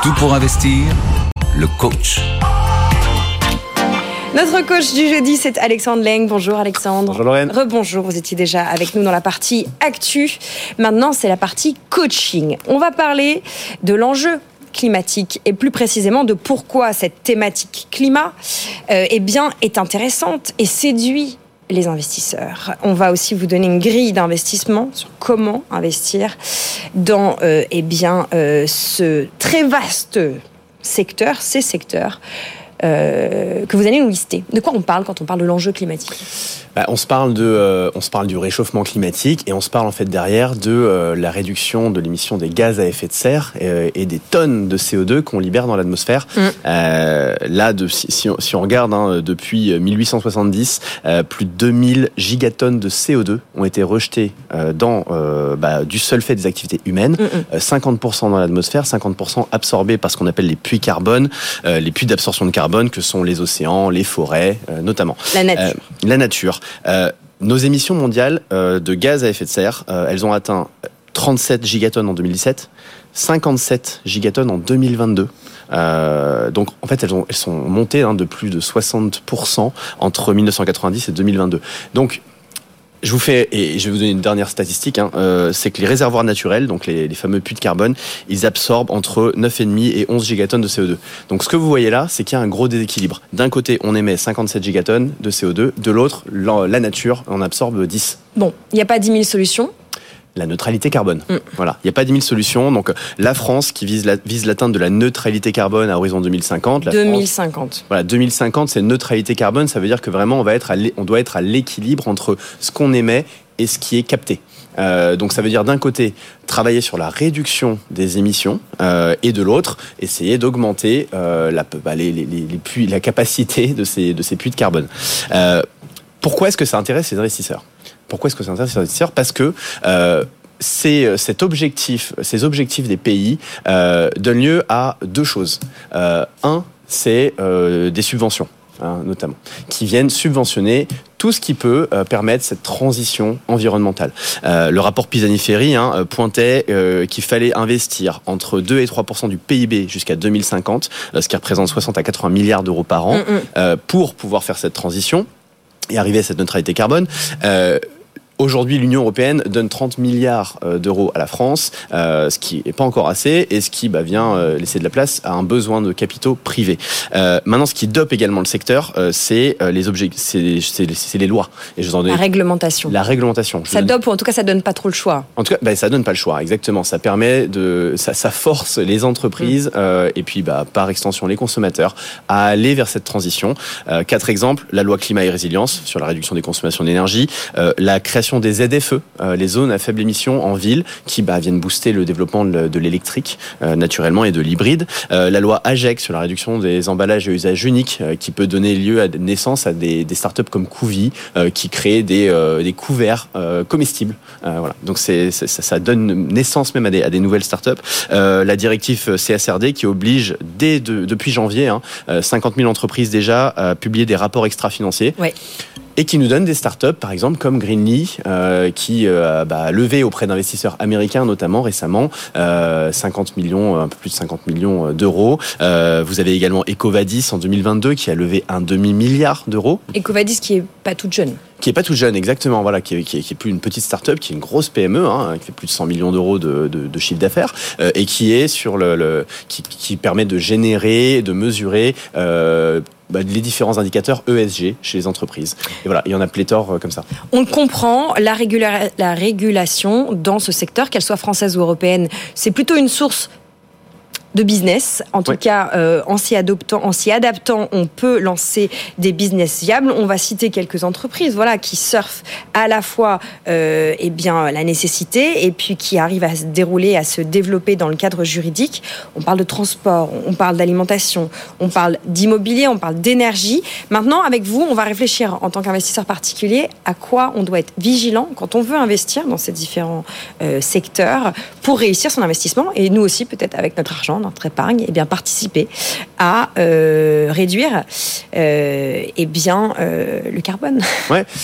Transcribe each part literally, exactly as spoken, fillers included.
Tout pour investir, le coach. Notre coach du jeudi, c'est Alexandre Leng. Bonjour Alexandre. Bonjour Lorraine. Rebonjour, vous étiez déjà avec nous dans la partie actu. Maintenant, c'est la partie coaching. On va parler de l'enjeu climatique et plus précisément de pourquoi cette thématique climat euh, eh bien, est intéressante et séduit les investisseurs. On va aussi vous donner une grille d'investissement sur comment investir dans euh, eh bien, euh, ce très vaste secteur, ces secteurs euh, que vous allez nous lister. De quoi on parle quand on parle de l'enjeu climatique ? Bah, on se parle de, euh, on se parle du réchauffement climatique et on se parle en fait derrière de euh, la réduction de l'émission des gaz à effet de serre et, euh, et des tonnes de C O deux qu'on libère dans l'atmosphère. Mmh. Euh, là, de, si, si, on, si on regarde, hein, depuis mille huit cent soixante-dix, euh, plus de deux mille gigatonnes de C O deux ont été rejetées euh, dans euh, bah, du seul fait des activités humaines. Mmh. Euh, cinquante pour cent dans l'atmosphère, cinquante pour cent absorbés par ce qu'on appelle les puits carbone, euh, les puits d'absorption de carbone que sont les océans, les forêts, euh, notamment. La nature. Euh, la nature. Euh, nos émissions mondiales euh, de gaz à effet de serre, euh, elles ont atteint trente-sept gigatonnes en deux mille dix-sept, cinquante-sept gigatonnes en deux mille vingt-deux. Euh, donc en fait elles, ont, elles sont montées hein, de plus de soixante pour cent entre mille neuf cent quatre-vingt-dix et deux mille vingt-deux. Donc je vous fais, et je vais vous donner une dernière statistique, hein, euh, c'est que les réservoirs naturels, donc les, les fameux puits de carbone, ils absorbent entre neuf virgule cinq et onze gigatonnes de C O deux. Donc ce que vous voyez là, c'est qu'il y a un gros déséquilibre. D'un côté, on émet cinquante-sept gigatonnes de C O deux, de l'autre, la, la nature en absorbe dix. Bon, il n'y a pas dix mille solutions. La neutralité carbone. Mmh. Voilà, il n'y a pas dix mille solutions. Donc la France qui vise, la, vise l'atteinte de la neutralité carbone à horizon deux mille cinquante. La deux mille France, cinquante. Voilà, deux mille cinquante, c'est neutralité carbone. Ça veut dire que vraiment, on va être à on doit être à l'équilibre entre ce qu'on émet et ce qui est capté. Euh, donc ça veut dire d'un côté travailler sur la réduction des émissions euh, et de l'autre essayer d'augmenter euh, la, bah, les, les, les puits, la capacité de ces, de ces puits de carbone. Euh, pourquoi est-ce que ça intéresse les investisseurs ? Pourquoi est-ce que ça intéresse les investisseurs ? Parce que euh, c'est, cet objectif, ces objectifs des pays euh, donnent lieu à deux choses. Euh, un, c'est euh, des subventions. Hein, notamment, qui viennent subventionner tout ce qui peut euh, permettre cette transition environnementale. Euh, le rapport Pisani-Ferry hein, pointait euh, qu'il fallait investir entre deux et trois pour cent du P I B jusqu'à deux mille cinquante, euh, ce qui représente soixante à quatre-vingts milliards d'euros par an, mmh, mmh. Euh, pour pouvoir faire cette transition et arriver à cette neutralité carbone. Euh, Aujourd'hui, l'Union européenne donne trente milliards d'euros à la France, euh, ce qui n'est pas encore assez et ce qui bah, vient euh, laisser de la place à un besoin de capitaux privés. Euh, maintenant, ce qui dope également le secteur, euh, c'est euh, les objets, c'est, c'est, c'est les lois. Et je vous en donne... La réglementation. La réglementation. Je ça donne... dope ou en tout cas, ça donne pas trop le choix. En tout cas, bah, ça donne pas le choix, exactement. Ça permet de, ça, ça force les entreprises mmh. euh, et puis bah, par extension les consommateurs à aller vers cette transition. Euh, quatre exemples la loi climat et résilience sur la réduction des consommations d'énergie, euh, la création des Z F E, euh, les zones à faible émission en ville, qui bah, viennent booster le développement de, de l'électrique, euh, naturellement, et de l'hybride. Euh, la loi A G E C sur la réduction des emballages à usage unique, euh, qui peut donner lieu à naissance à des, des startups comme Couvi, euh, qui créent des, euh, des couverts euh, comestibles. Euh, voilà. Donc c'est, c'est, ça, ça donne naissance même à des, à des nouvelles startups. Euh, la directive C S R D qui oblige, dès de, depuis janvier, hein, cinquante mille entreprises déjà à publier des rapports extra-financiers. Ouais. Et qui nous donne des startups, par exemple, comme Greenly, euh, qui euh, bah, a levé auprès d'investisseurs américains, notamment récemment, euh, cinquante millions, un peu plus de cinquante millions d'euros. Euh, vous avez également EcoVadis en deux mille vingt-deux, qui a levé un demi-milliard d'euros. EcoVadis qui est pas toute jeune. Qui est pas toute jeune, exactement, voilà, qui est, qui est, qui est plus une petite start-up, qui est une grosse P M E, hein, qui fait plus de cent millions d'euros de, de, de chiffre d'affaires, euh, et qui est sur le, le qui, qui permet de générer, de mesurer euh, bah, les différents indicateurs E S G chez les entreprises. Et voilà, il y en a pléthore euh, comme ça. On comprend la, régula- la régulation dans ce secteur, qu'elle soit française ou européenne, c'est plutôt une source de business. En tout ouais. cas, euh, en s'y adoptant, en s'y adaptant, on peut lancer des business viables. On va citer quelques entreprises, voilà, qui surfent à la fois, euh, eh bien, la nécessité et puis qui arrivent à se dérouler, à se développer dans le cadre juridique. On parle de transport, on parle d'alimentation, on parle d'immobilier, on parle d'énergie. Maintenant, avec vous, on va réfléchir en tant qu'investisseur particulier à quoi on doit être vigilant quand on veut investir dans ces différents euh, secteurs pour réussir son investissement et nous aussi, peut-être avec notre argent, notre épargne, eh bien, participer à euh, réduire euh, eh bien, euh, le carbone. Ouais, bah,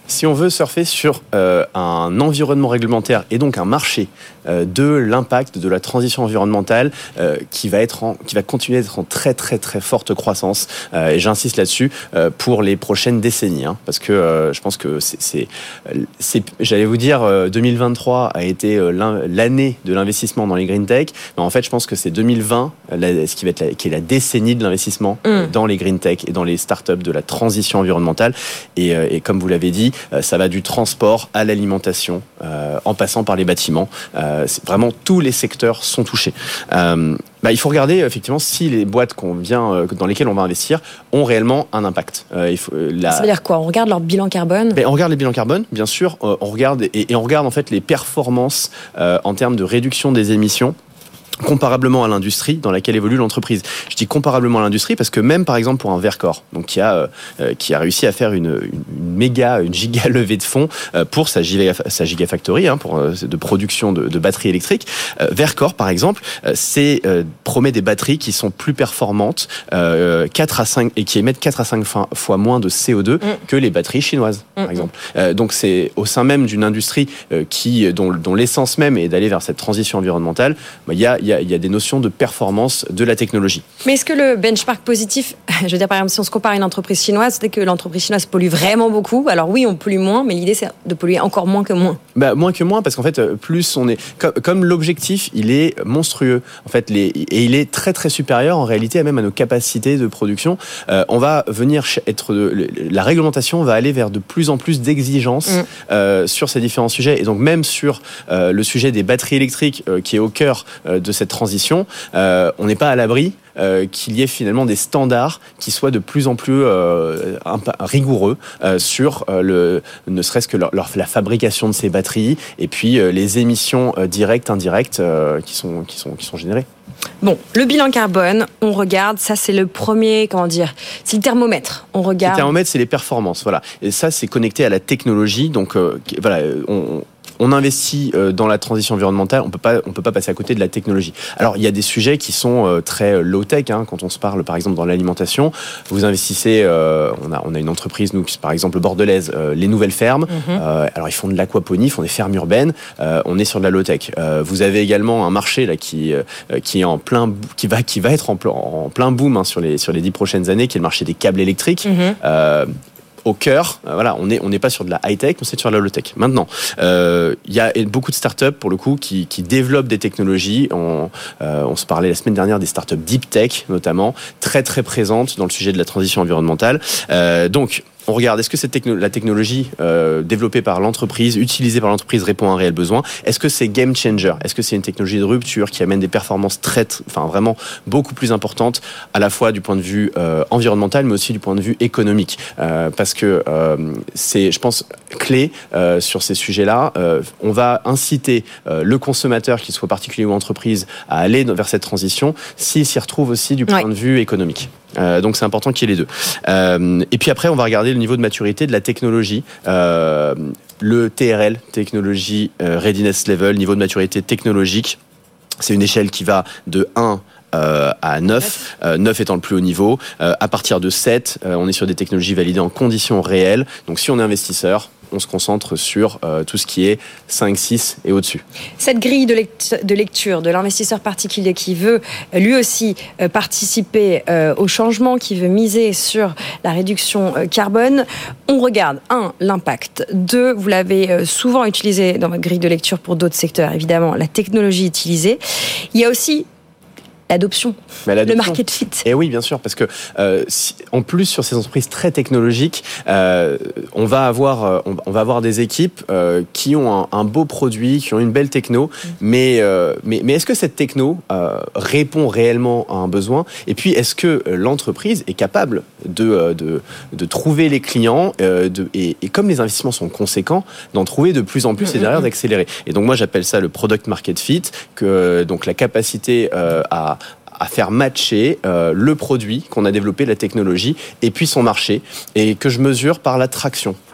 Si on veut surfer sur euh, un environnement réglementaire et donc un marché euh, de l'impact de la transition environnementale euh, qui va être en, qui va continuer d'être en très très très forte croissance euh, et j'insiste là-dessus euh, pour les prochaines décennies hein, parce que euh, je pense que c'est, c'est, c'est j'allais vous dire euh, deux mille vingt-trois a été euh, l'année de l'investissement dans les green tech, mais en fait je pense que c'est deux mille vingt la, ce qui va être la, qui est la décennie de l'investissement mmh. dans les green tech et dans les startups de la transition environnementale et, euh, et comme vous l'avez dit, ça va du transport à l'alimentation, euh, en passant par les bâtiments. Euh, c'est vraiment tous les secteurs sont touchés. Euh, bah, il faut regarder effectivement si les boîtes qu'on vient, euh, dans lesquelles on va investir ont réellement un impact. Euh, il faut, la... Ça veut dire quoi ? On regarde leur bilan carbone ? Mais on regarde les bilans carbone, bien sûr. Euh, on regarde et, et on regarde en fait les performances euh, en termes de réduction des émissions. Comparablement à l'industrie dans laquelle évolue l'entreprise. Je dis comparablement à l'industrie parce que même par exemple pour un Verkor, donc qui a euh, qui a réussi à faire une, une, une méga, une giga levée de fonds euh, pour sa giga, sa gigafactory hein, pour euh, de production de, de batteries électriques. Euh, Verkor par exemple, euh, c'est euh, promet des batteries qui sont plus performantes, euh, quatre à cinq et qui émettent quatre à cinq fois moins de C O deux mmh. que les batteries chinoises mmh. par exemple. Euh, donc c'est au sein même d'une industrie euh, qui dont, dont l'essence même est d'aller vers cette transition environnementale. Bah, il y a Il y, a, il y a des notions de performance de la technologie. Mais est-ce que le benchmark positif, je veux dire par exemple si on se compare à une entreprise chinoise, c'est que l'entreprise chinoise pollue vraiment beaucoup. Alors oui, on pollue moins, mais l'idée c'est de polluer encore moins que moins. Bah, moins que moins parce qu'en fait, plus on est comme, comme l'objectif, il est monstrueux. En fait, les, et il est très très supérieur en réalité à même à nos capacités de production. Euh, on va venir être de, la réglementation va aller vers de plus en plus d'exigences mmh. euh, sur ces différents sujets et donc même sur euh, le sujet des batteries électriques euh, qui est au cœur euh, de cette transition, euh, on n'est pas à l'abri euh, qu'il y ait finalement des standards qui soient de plus en plus euh, rigoureux euh, sur euh, le, ne serait-ce que leur, leur, la fabrication de ces batteries et puis euh, les émissions euh, directes, indirectes euh, qui sont, qui sont, qui sont générées. Bon, le bilan carbone, on regarde, ça c'est le premier, comment dire, c'est le thermomètre. On regarde. Le thermomètre, c'est les performances, voilà. Et ça, c'est connecté à la technologie, donc euh, voilà, on. On investit dans la transition environnementale, on peut pas, on peut pas passer à côté de la technologie. Alors, il y a des sujets qui sont très low-tech, hein, quand on se parle, par exemple, dans l'alimentation. Vous investissez, euh, on a, on a une entreprise, nous, par exemple, bordelaise, euh, les nouvelles fermes. Mm-hmm. Euh, alors, ils font de l'aquaponie, ils font des fermes urbaines. Euh, on est sur de la low-tech. Euh, vous avez également un marché là qui, euh, qui est en plein, qui va, qui va être en, en plein boom hein, sur les, sur les dix prochaines années, qui est le marché des câbles électriques. Mm-hmm. Euh, au cœur, euh, voilà, on n'est on n'est pas sur de la high-tech, on est sur la low-tech. Maintenant, il euh, y a beaucoup de startups, pour le coup, qui, qui développent des technologies. On, euh, on se parlait la semaine dernière des startups deep tech, notamment, très très présentes dans le sujet de la transition environnementale. Euh, donc, on regarde, est-ce que cette techno- la technologie euh, développée par l'entreprise, utilisée par l'entreprise, répond à un réel besoin ? Est-ce que c'est game changer ? Est-ce que c'est une technologie de rupture qui amène des performances très, enfin vraiment beaucoup plus importantes, à la fois du point de vue euh, environnemental, mais aussi du point de vue économique ? euh, Parce que euh, c'est, je pense, clé euh, sur ces sujets-là. Euh, on va inciter euh, le consommateur, qu'il soit particulier ou entreprise, à aller vers cette transition s'il s'y retrouve aussi du point ouais. de vue économique. Euh, donc c'est important qu'il y ait les deux. Euh, et puis après, on va regarder le niveau de maturité de la technologie. Euh, le T R L, Technology Readiness Level, niveau de maturité technologique. C'est une échelle qui va de un Euh, à neuf, euh, neuf étant le plus haut niveau. Euh, à partir de sept, euh, on est sur des technologies validées en conditions réelles. Donc si on est investisseur, on se concentre sur euh, tout ce qui est cinq, six et au-dessus. Cette grille de, lect- de lecture de l'investisseur particulier qui veut euh, lui aussi euh, participer euh, au changement, qui veut miser sur la réduction euh, carbone, on regarde, un, l'impact. Deux, vous l'avez euh, souvent utilisé dans votre grille de lecture pour d'autres secteurs, évidemment, la technologie utilisée. Il y a aussi L'adoption, l'adoption, le market fit. Et oui, bien sûr, parce que euh, si, en plus sur ces entreprises très technologiques, euh, on va avoir, on, on va avoir des équipes euh, qui ont un, un beau produit, qui ont une belle techno, mmh. mais, euh, mais mais est-ce que cette techno euh, répond réellement à un besoin ? Et puis est-ce que l'entreprise est capable de de de trouver les clients euh, de, et, et comme les investissements sont conséquents, d'en trouver de plus en plus mmh, et derrière mmh. d'accélérer. Et donc moi j'appelle ça le product market fit, que donc la capacité euh, à à faire matcher euh, le produit qu'on a développé, la technologie, et puis son marché, et que je mesure par la traction.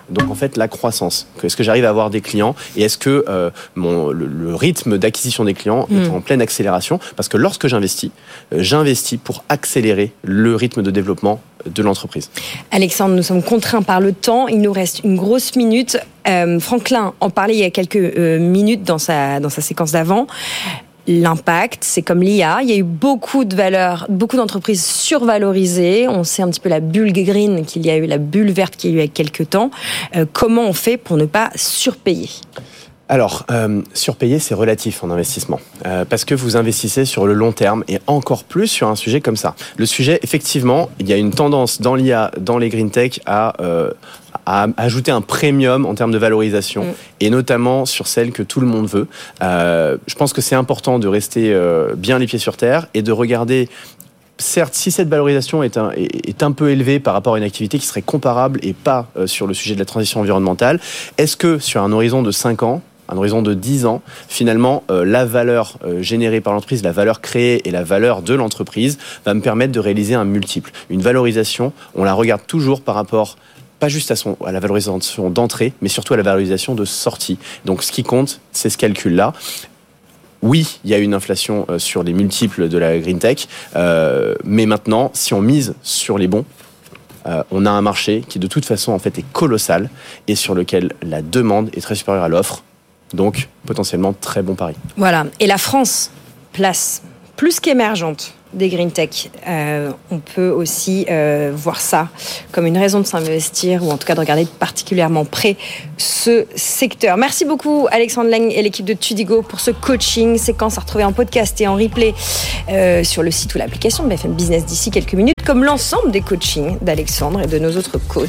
donc en fait la croissance. Est-ce que j'arrive à avoir des clients et est-ce que euh, mon, le, le rythme d'acquisition des clients mmh. est en pleine accélération? Parce que lorsque j'investis, euh, j'investis pour accélérer le rythme de développement de l'entreprise. Alexandre, nous sommes contraints par le temps. Il nous reste une grosse minute. Euh, Franklin en parlait il y a quelques euh, minutes dans sa, dans sa séquence d'avant. L'impact, c'est comme l'I A. Il y a eu beaucoup de valeurs, beaucoup d'entreprises survalorisées. On sait un petit peu la bulle green qu'il y a eu, la bulle verte qu'il y a eu il y a quelques temps. Euh, comment on fait pour ne pas surpayer ? Alors, euh, surpayer, c'est relatif en investissement, euh, parce que vous investissez sur le long terme et encore plus sur un sujet comme ça. Le sujet, effectivement, il y a une tendance dans l'I A, dans les green tech, à, euh, à ajouter un premium en termes de valorisation, mmh. et notamment sur celle que tout le monde veut. Euh, je pense que c'est important de rester euh, bien les pieds sur terre et de regarder. Certes, si cette valorisation est un, est un peu élevée par rapport à une activité qui serait comparable et pas euh, sur le sujet de la transition environnementale, est-ce que sur un horizon de cinq ans, un horizon de dix ans, finalement, euh, la valeur euh, générée par l'entreprise, la valeur créée et la valeur de l'entreprise va me permettre de réaliser un multiple. Une valorisation, on la regarde toujours par rapport, pas juste à, son, à la valorisation d'entrée, mais surtout à la valorisation de sortie. Donc ce qui compte, c'est ce calcul-là. Oui, il y a une inflation euh, sur les multiples de la green tech, euh, mais maintenant, si on mise sur les bons, Euh, on a un marché qui de toute façon en fait est colossal et sur lequel la demande est très supérieure à l'offre, donc potentiellement très bon pari. Voilà, et la France, place plus qu'émergente des green tech, euh, on peut aussi euh, voir ça comme une raison de s'investir ou en tout cas de regarder particulièrement près ce secteur. Merci beaucoup Alexandre Leng et l'équipe de Tudigo pour ce coaching, séquence à retrouver en podcast et en replay euh, sur le site ou l'application de B F M Business d'ici quelques minutes, comme l'ensemble des coachings d'Alexandre et de nos autres coachs.